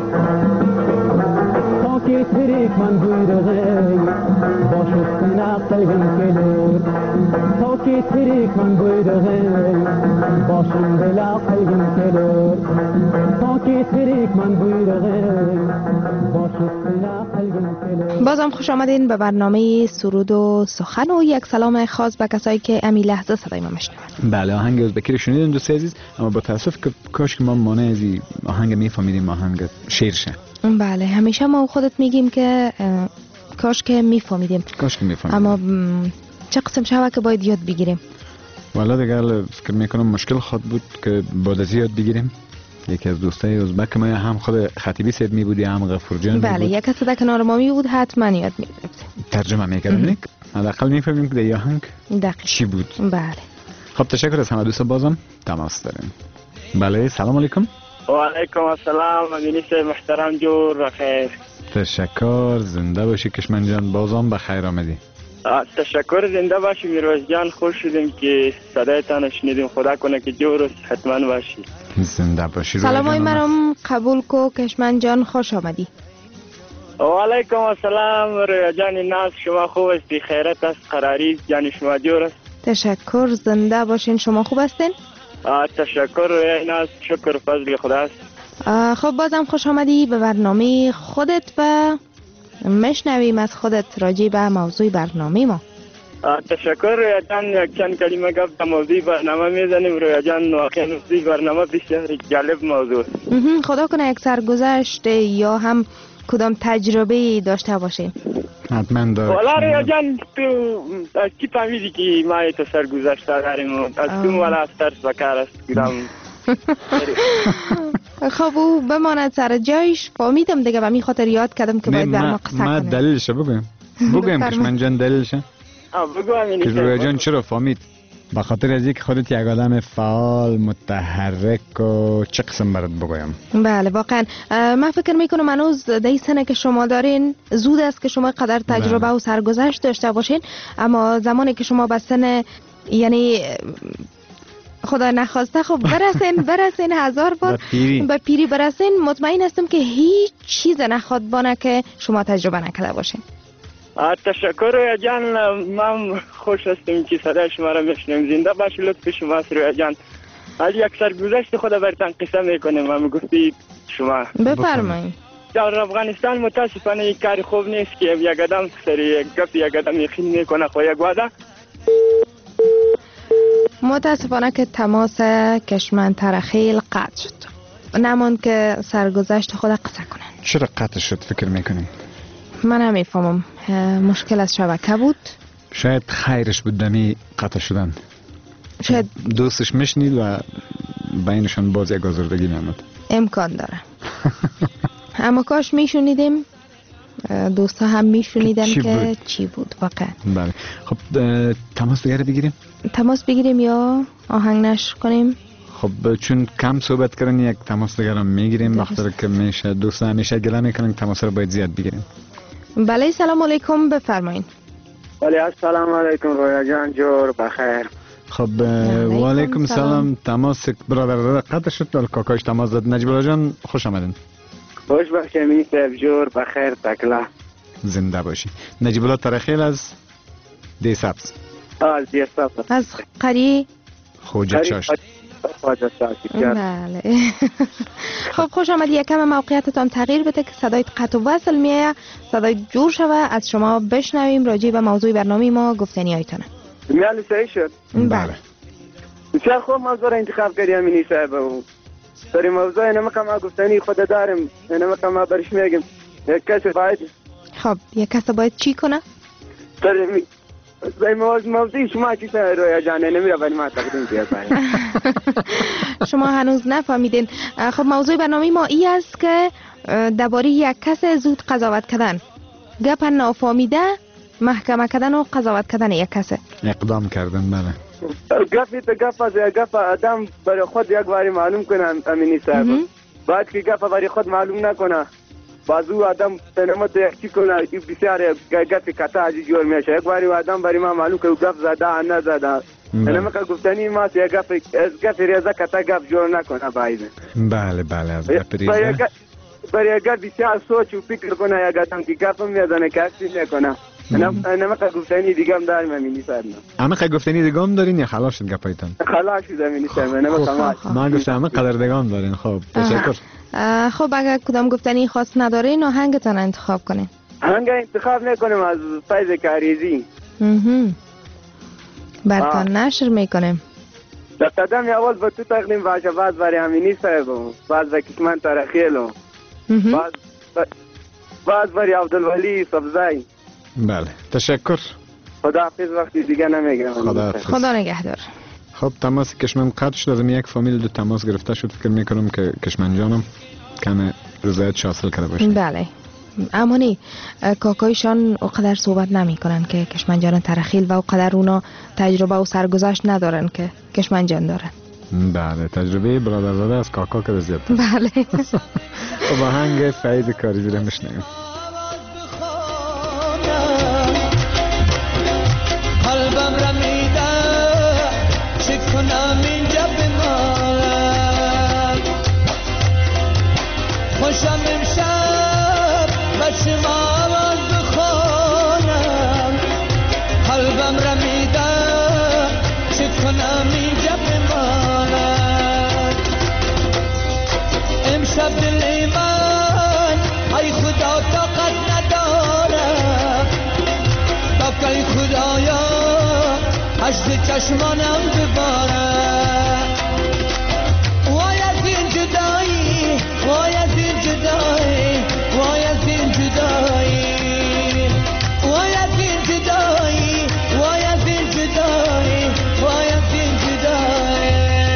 تاکی تریک من بویرغی باشستن قلبم کلور تاکی تریک من بویرغی باشم بلا قلبم کلور تاکی تریک من بویرغی باشستن قلبم کلور. بازم خوش آمدین به برنامه سرود و سخن و یک سلام خاص به کسایی که امی لحظه صدای ما میشنوند. بله آهنگ ازبکی رو شنیدیم دوست عزیز، اما با تاسف که کاش که ما مانع از آهنگ میفهمیدیم آهنگ شعر شه. بله همیشه ما خودت میگیم که کاش که میفهمیدیم کاش که میفهمیدیم اما چه قسم شوه که باید یاد بگیریم. والا دیگه فکر میکنم مشکل خود بود که بعد از یاد بگیریم. یکی از دوستای ازبک ما هم خود خطیبی سید می بود یا هم غفور جان بله یک کسی در کنار ما می بود حتما یاد می گرفت ترجمه میکردیم نیک حداقل میفهمیم که در آهنگ چی بود. بله خب تشکر از همه دوستا بازم تماس داریم. بله سلام علیکم. و علیکم السلام امینیس محترم جور بخیر. تشکر زنده باشی کشمن جان بازم بخیر آمدی. تشکر زنده باشی میروز جان خوش شدیم که صدایتان شنیدیم خدا کنه که جور حتما باشی. زنده باشی. سلامای مرم قبول کو کشمن جان خوش آمدی. و علیکم السلام رویا جان ناز شما خوب هستی خیرت است قراری جان شما جور است. تشکر زنده باشین شما خوب هستین؟ تشکر رویا ناز شکر فضل خدا است. خب بازم خوش آمدی به برنامه خودت و مشنویم از خودت راجع به موضوع برنامه ما. تشکر رویا جان یک چند کلمه گفت در موضوع برنامه میزنیم رویا جان واقعا موضوع برنامه بسیار جالب موضوع خدا کنه یک سرگذشت یا هم کدام تجربه داشته باشین. حتما دارم. والا رویا جان تو از کی فهمیدی که ما تو سرگذشت داریم؟ از تو والا از ترس بکر است کدام خب او بماند سر جایش فهمیدم دیگه و می خاطر یاد کردم که باید بر ما قصه کنیم. ما دلیلش بگویم بگویم کشمن جان دلیلش بگو امینی که رویا جان چرا فهمید؟ به خاطر از اینکه خودت یک آدم فعال متحرک و چه قسم برات بگویم؟ بله واقعا من فکر میکنم هنوز در سنه که شما دارین زود است که شما قدر تجربه بله. و سرگذشت داشته باشین، اما زمانی که شما به سن یعنی خدا نخواسته خب برسین برسین هزار بار پیری. به پیری برسین مطمئن هستم که هیچ چیز نخواد بانه که شما تجربه نکرده باشین. تشکر رویا جان من خوش هستم که صدای شما را میشنم. زنده باشی لطف شما رویا جان. از یک سرگذشت خود براتون قصه میکنم من گفتی شما بفرمایید. در افغانستان متاسفانه یک کار خوب نیست که یک آدم سر یک گپ یک آدم یقین میکنه خو یک وعده. متاسفانه که تماس کشمن ترخیل قطع شد. نمان که سرگذشت خود قصه کنن. چرا قطع شد فکر میکنین؟ من هم میفهمم مشکل از شبکه بود. شاید خیرش بود دمی قطع شدن. شاید دوستش میشنید و بینشان باز یک آزردگی میامد. امکان داره. اما کاش میشونیدیم، دوستا هم میشونیدن چی که بود؟ چی بود واقعا. بله خب اه، تماس دیگه بگیریم. تماس بگیریم یا آهنگ نشر کنیم؟ خب چون کم صحبت کردن یک تماس دیگه رو میگیریم، وقتی که میشه دوستا همیشه گله میکنن تماس رو باید زیاد بگیریم. بله سلام علیکم، بفرمایید. بله السلام علیکم رویا جان، جور بخیر. خب و علیکم سلام. تماس برادر قطع شد ولی کاکاش تماس داد. نجیب الله جان خوش آمدین. خوش باشی امین صاحب، جور بخیر تکلا. زنده باشی. نجیب الله ترخیل از دی سبز. از دی سبز. از قری خوجه چاشت. خوجه چاشت. بله. خب خوش آمدی. یکم موقعیتتان تغییر بده که صدای قطع و وصل میایه، صدای جور شوه، از شما بشنویم راجع به موضوع برنامه ما گفتنی هایتانه. میالی صحیح شد. بله. بسیار خوب موضوع را انتخاب کردی امینی صاحب. سری موضوع اینم که ما گفتنی خود دارم، اینم که ما برش میگیم یک کسی باید. خب یک کسی باید چی کنه؟ سری می موضوع شما چی سر رویا جان نمیره ولی ما تقدیم کردیم. شما هنوز نفهمیدین. خب موضوع برنامه ما ای است که درباره یک کس زود قضاوت کردن، گپ نافهمیده محکمه کردن و قضاوت کردن یک کس. اقدام کردن. بله. گپی تو گپ از گپ آدم برای خود یک باری معلوم کنه امینی صاحب. بعد که گپ برای خود معلوم نکنه بازو آدم تنمت یک چی کنه بسیار گپ کتا عجی جور میشه. یک باری آدم برای ما معلوم که گپ زده نه زده. اینم که گفتنی ما یک گپ از گپ ریزه کتا گپ جور نکنه باید. بله بله از گپ ریزه. برای گپ بسیار سوچ و فکر کنه یک آدم که گپ میزنه که اکسی نکنه. اینم که گفتنی دیگه هم داریم امینی صاحب. اما که گفتنی دیگه هم دارین یا خلاص شد گپایتان؟ خلاص شد امینی صاحب. اینم تمام. ما گفتم اما قدر دیگه هم دارین. خب تشکر. خب اگر کدام گفتنی خاص ندارین آهنگتان انتخاب کنین. آهنگ انتخاب نکنیم از فیض کاریزی. برتان نشر میکنیم. در قدم اول با تو تقدیم باشه، بعد برای امینی صاحب و بعد برای کشمن ترخیل و بعد بعد برای عبدالولی سبزی. بله تشکر. خدا حافظ. وقتی دیگه نمیگم. خدا حافظ. خدا نگهدار. خب تماس کشمن قطع شد. از یک فامیل دو تماس گرفته شد. فکر میکنم که کشمن جانم کم رضایت حاصل کرده باشه. بله اما نی کاکایشان اقدر صحبت نمی کنن که کشمن جان ترخیل و اقدر اونا تجربه و سرگذشت ندارن که کشمن جان دارن. بله تجربه برادرزاده از کاکا که زیادتر. بله. با آهنگ فیض کاریزی رو میشنویم. قلبم رمیده چه کنم اینجا بمانم، خوشم امشب بچه ما آواز بخوانم. قلبم رمیده چه کنم اینجا بمانم، امشب دل من ای خدا طاقت ندارم، ای خدایا عشق چشمانم بباره. وای از این جدایی، وای از این جدایی، وای از این جدایی، وای از این جدایی، وای از این جدایی، وای از این جدایی.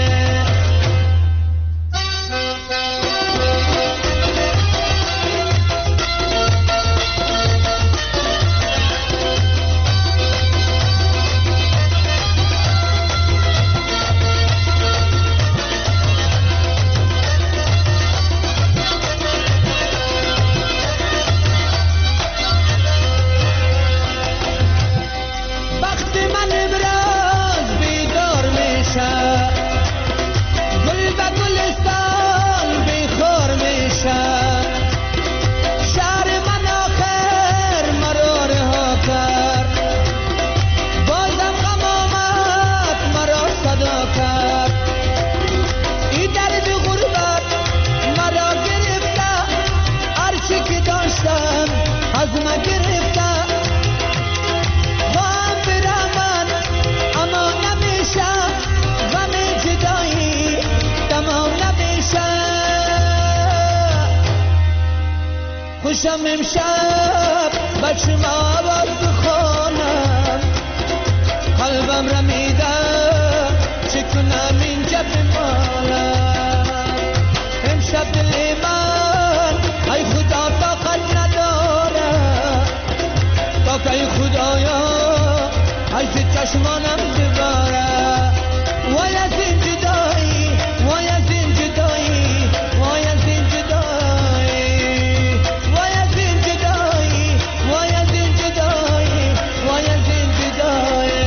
خوشم امشب بچه ما آواز بخوانم، قلبم رمیده چه کنم اینجا بمانم، امشب دل من وای تو چشمانم دوباره وای از این جدایی وای از این جدایی وای از این جدایی وای از این جدایی وای از این جدایی وای از این جدایی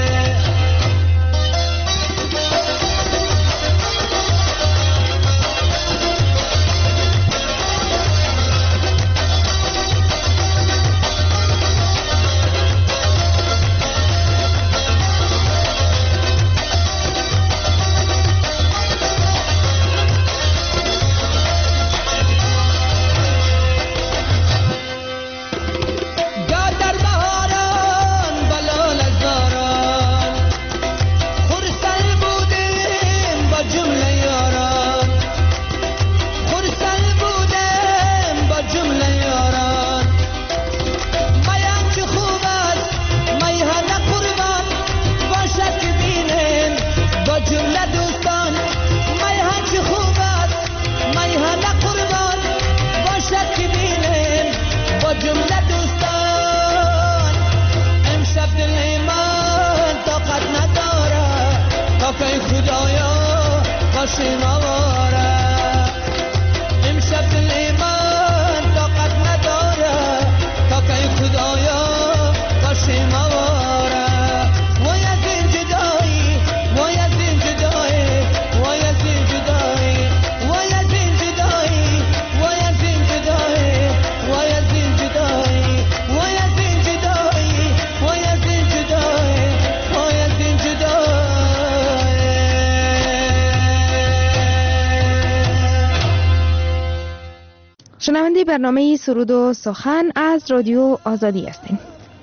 شنونده برنامه سرود و سخن از رادیو آزادی هستیم.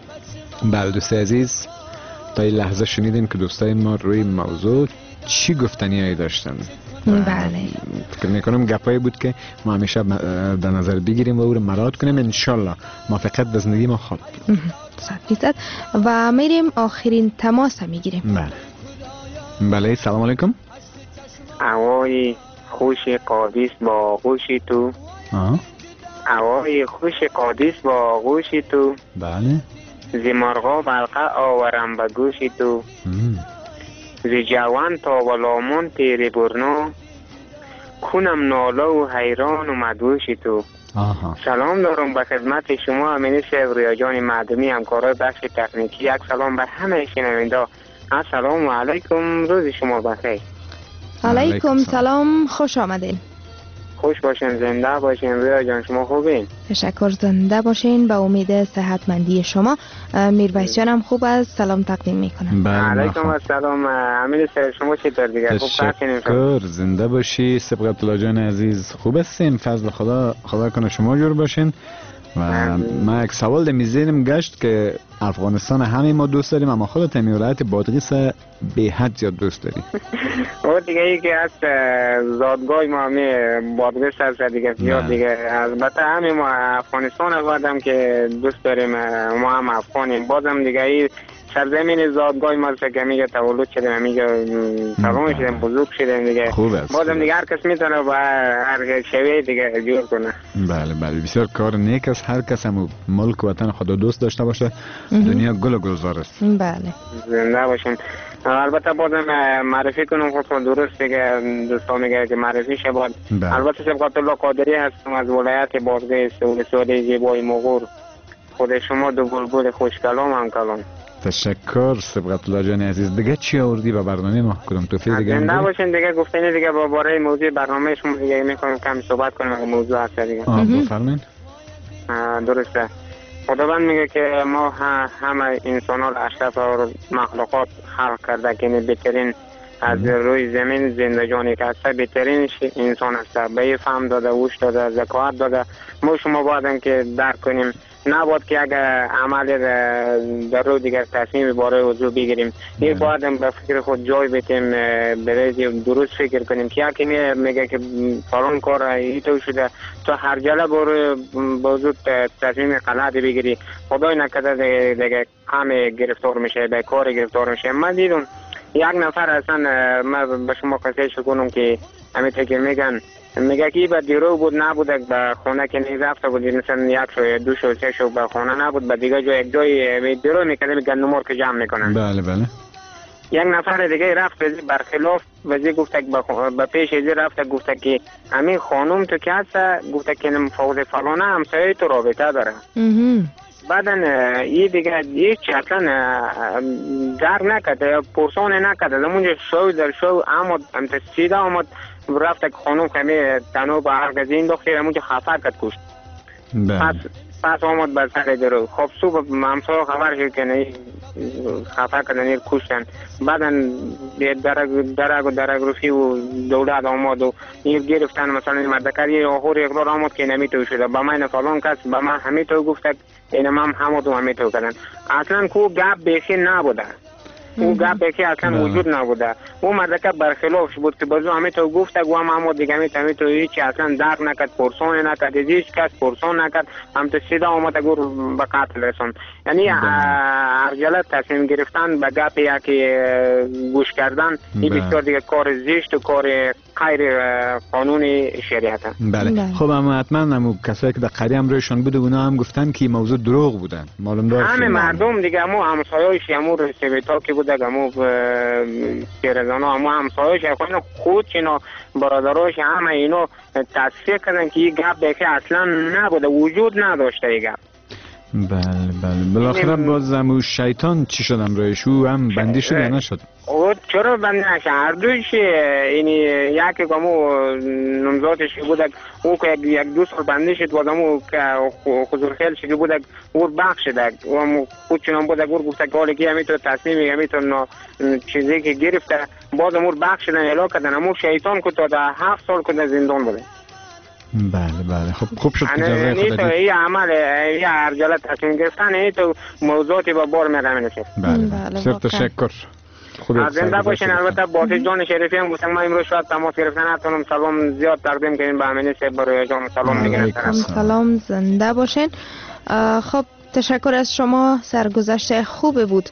بله دوست عزیز، تا این لحظه شنیدیم که دوستای ما روی موضوع چی گفتنی هایی داشتن. بله فکر میکنم گپایی بود که ما همیشه در نظر بگیریم و او رو مراعات کنیم. انشالله موافقت به زندگی ما خوب صد فیصد. و میریم آخرین تماس میگیریم. بله بله سلام علیکم. هوای خوش قادس با آغوش تو. آه هوای خوش قادس با آغوش تو. بله. ز مرغا بلقه آورم به گوش تو. ز جوان تا ولامون تیر برنو کنم ناله و حیران و مدوش تو. آها. سلام دارم به خدمت شما امین صاحب، ریا جان معدومی، همکارای بخش تکنیکی. یک سلام به همه شنونده. السلام علیکم، روز شما بخیر. علیکم سلام، خوش آمدین. خوش باشین، زنده باشین. ریا جان شما خوبین؟ تشکر، زنده باشین. به امید صحتمندی شما. میرویس جانم خوب است، سلام تقدیم میکنم. علیکم السلام. امیر صاحب شما چطور دیگه؟ خوب هستین؟ تشکر، زنده باشی. سبقت الله جان عزیز خوب هستیم، فضل خدا خدا کنه شما جور باشین. و ما یک سوال در میزینم گشت که افغانستان همه ما دوست داریم، اما خودت هم ولایت بادغیس به حد زیاد دوست داری. او دیگه ای که از زادگاه ما همه بادغیس هست دیگه زیاد دیگه. البته همه ما افغانستان آدم که دوست داریم، ما هم افغانیم. بازم دیگه ای سرزمین زادگاه ما که میگه تولد شدیم، میگه سلام شدیم، بزرگ شدیم دیگه. خوب است. بازم دیگه هر کس میتونه با هر شوی دیگه جور کنه. بله بله، بسیار کار نیک است. هر کس هم ملک و وطن خود دوست داشته باشه، دنیا گل و گلزار است. بله، زنده باشیم. البته بازم معرفی کنم خود درست دیگه دوستان میگه که معرفی شه باید. البته سبقت الله قادری هستم از ولایت بادغیس ولسوالی زیبای مغور. خود شما دو بلبل خوش کلام هم کلام. تشکر سبقت الله جان عزیز. دیگه چی آوردی به برنامه ما؟ کدوم توفیق دیگه؟ زنده باشین دیگه. گفتنی دیگه با باره موضوع برنامه شما دیگه میخوایم کم صحبت کنیم. اگه موضوع هست دیگه. آه بفرمایید. درسته. خداوند میگه که ما همه انسان ها اشرف و مخلوقات خلق کرده که بهترین از روی زمین زندگانی که هسته بهترین انسان هسته. به فهم داده، وش داده، زکات داده. ما شما بایدم که درک کنیم، نباید که اگر عمل در رو دیگر تصمیم باره وضوع بگیریم. یه بایدم به فکر خود جای بتیم، برای درست فکر کنیم که یکی میگه که فلان کار ایتو شده، تو هر جله باره بازود تصمیم غلط بگیری، خدای نکرده دیگه همه گرفتار میشه، به کار گرفتار میشه. من دیدم یک نفر اصلا، من به شما قصه شکنم که همه تکر میگن میگه که به دیرو بود نبود به خونه که نیز رفته بود مثلا یک شو دو شو سه شو به خونه نبود به دیگه جای یک جای دیرو میکنه گندمور که جمع میکنن. بله بله. یک نفر دیگه رفت وزی برخلاف وزی گفته که به پیش ازی رفته گفته که همین خانم تو که هست گفته که فوز فلانه همسایه تو رابطه داره. بعدن این دیگه هیچ اصلا در نکده پرسان نکده زمونجا شو در شو آمد امت سیده آمد رفت که خانم کمی تنو به هرگزی این دختر همونجا خفه کد کشت. پس پس آمد به سر درو خب صبح همسایه خبر شد که نه خفه کدن این کشتن. بعدن درگ درگ و درگ رفی و دولت آمد و این گرفتن مثلا این مردکری آخور اقرار آمد که نمیتو شده با من فلان کس با من همیتو گفته این هم همه تو همیتو کردن. اصلا کو گپ بیخی نبوده او گپ بیخی اصلا وجود نبوده. او مردکه برخلافش بود که بازو همیتو گفته و هم همه دیگه همیتو هیچی اصلا درک نکد پرسان نکد هیچ کس پرسان نکد هم تو سیده آمده گر به قتل رسون. یعنی ارجلت تصمیم گرفتن به گپ یکی گوش کردن این بسیار دیگه کار زشت و کار غیر قانونی شریعت هست. بله. خب اما حتما همون کسایی که در قریه هم رویشان بوده اونا هم گفتن که موضوع دروغ بودن معلوم داره همه مردم دیگه همو همسایه‌اش همو رسیبیتا که بوده همو پیرزانا همو همسایه‌اش خود اینا برادراش همه اینو تصفیه کردن که این گپ دیگه اصلا نبوده وجود نداشته این گپ. بله بله. بالاخره باز همون شیطان چی شدن رویش او هم بندی شد یا نشد؟ او چرا بندی نشد؟ هر دویش اینی یکی که همو نمزادش بوده او که یک دو سال بندی شد و همو خضور خیل شده بوده او بخشده و همو خود چنان بوده او گفته که حالی که همیتون تصمیمی همیتون چیزی که گرفته باز همو بخشدن اعلا کردن همو شیطان که تا ده هفت سال که زندان بوده. بله بله. خب خوب شد که جزای خدا دید. این عمل این ارجالت تصمیم گرفتن این تو موضوعاتی با بار میره میرسید. بله بسیار تشکر. از زنده باشین. البته باقی جان شریفی هم گفتن ما امروز شاید تماس گرفتن نتونم سلام زیاد تقدیم کنیم به امینی صاحب برای جان سلام میگیرم. سلام زنده باشین. خب تشکر از شما سرگذشت خوب بود.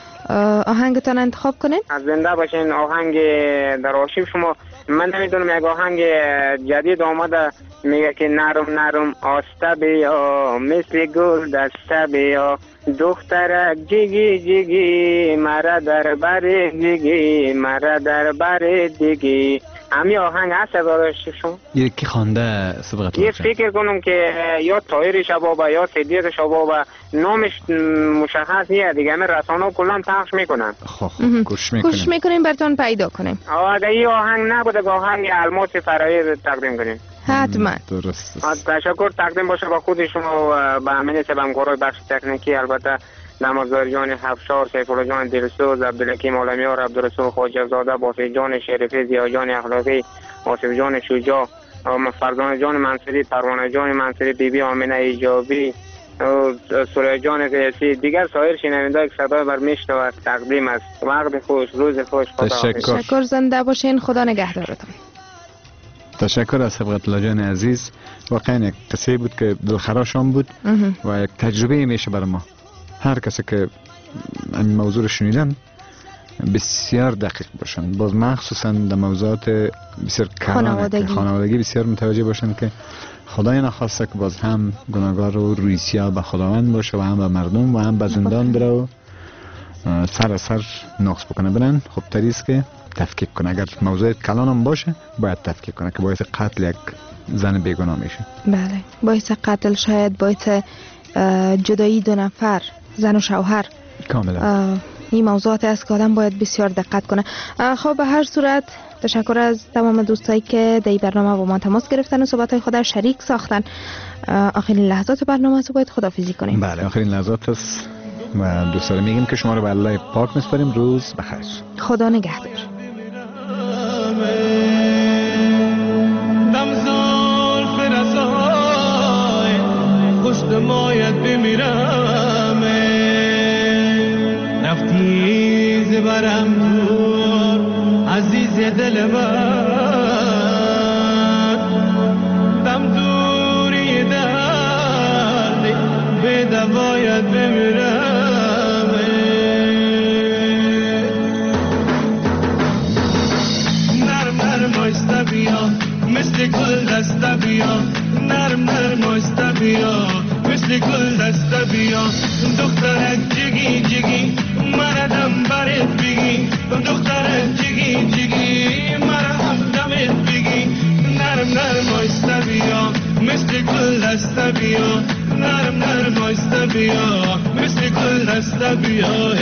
آهنگتان انتخاب کنین؟ از زنده باشین. آهنگ در آرشیو شما من نمیدونم یک آهنگ جدید آمده میگه که نرم نرم آسته بیا مثل گل دسته بیا دخترک جیگی جیگی مرا در بر جیگی مرا در بر دیگی. همین آهنگ هست برای شما؟ یکی خوانده سبقت یه فکر کنم که یا طاهر شبابه یا صدیق شبابه نامش مشخص نیست دیگه همه رسانه کلا پخش میکنن. خب گوش میکنیم گوش میکنیم براتون پیدا کنیم. اگه این آهنگ نبوده که آهنگ الماس فرایی تقدیم کنیم. حتما. درست. تشکر تقدیم باشه با خود شما و به امین صاحب همکارای بخش تکنیکی البته نمازدار جان حفشار سیفالله جان دلسوز عبدالحکیم عالمیار عبدالرسول خواجه زاده باسط جان شریفی زیا جان اخلاقی آصف جان شجاع فرزانه جان منصوری پروانه جان منصوری بیبی آمینه ایجابی سوره جان قیاسی دیگر سایر شنوندگان که صدای بر میشنود تقدیم است. وقت خوش روز خوش. تشکر. تشکر زنده باشین. خدا نگهدارتون. تشکر از سبقت الله جان عزیز. واقعا یک قصه بود که دلخراشم بود و یک تجربه میشه برای ما. هر کسی که این موضوع رو شنیدن بسیار دقیق باشن باز مخصوصا در موضوعات بسیار خانوادگی. خانوادگی بسیار متوجه باشن که خدای نخواسته که باز هم گناهگار و روی سیاه به خداوند باشه و هم به مردم و هم به زندان بره و سر سر نقص بکنه. برن خب تریست که تفکیک کنه. اگر موضوع کلان هم باشه باید تفکیک کنه که باعث قتل یک زن بیگناه میشه. بله باعث قتل شاید باعث جدایی دو نفر زن و شوهر. کاملا. این موضوعات است که آدم باید بسیار دقت کنه. خب به هر صورت تشکر از تمام دوستایی که در این برنامه با ما تماس گرفتن و صحبت‌های خود را شریک ساختن. آخرین لحظات برنامه است باید خداحافظی کنیم. بله آخرین لحظات است و دوستان میگیم که شما رو به الله پاک میسپاریم. روز بخیر. خدا نگهدار. پشت مایت بمیرم رفتی زبرم دور عزیز دل من دم دوری دردی به دوایت بمیرم نرم نرم آیسته بیا مثل گل گل دسته بیا دخترک جگی جگی مردم برت بگی دخترک جگی جگی مرا دمت بگی نرم نرم آیسته بیا مثل گل دسته بیا نرم نرم آیسته بیا مثل گل دسته بیا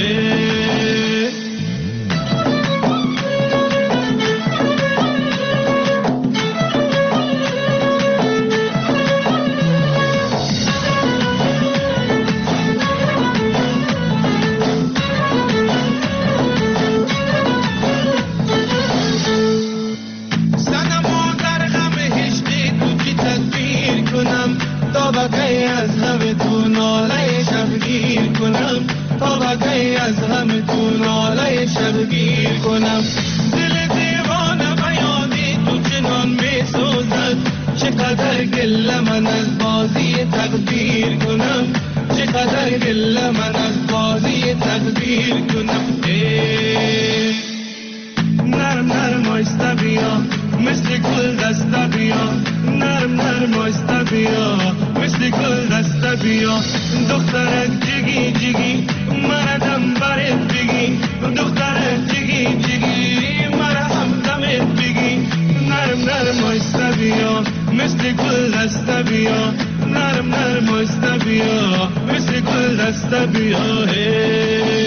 طبقه از همه تو ناله شبگیر کنم طبقه از همه تو ناله شبگیر کنم دل دیوانه بیادی تو چنان می سوزد چقدر گله من از بازی تقدیر کنم چقدر گله من از بازی تقدیر کنم نرم نرم آیسته بیا مثل گل دسته بیا نرم نرم آیسته بیا مثل گل دسته بیا دخترک جگی جگی مردم برت بگی دخترک جگی جگی مرا همدمت بگی نرم نرم آیسته بیا مثل گل دسته بیا نرم نرم آیسته بیا مثل گل دسته بیا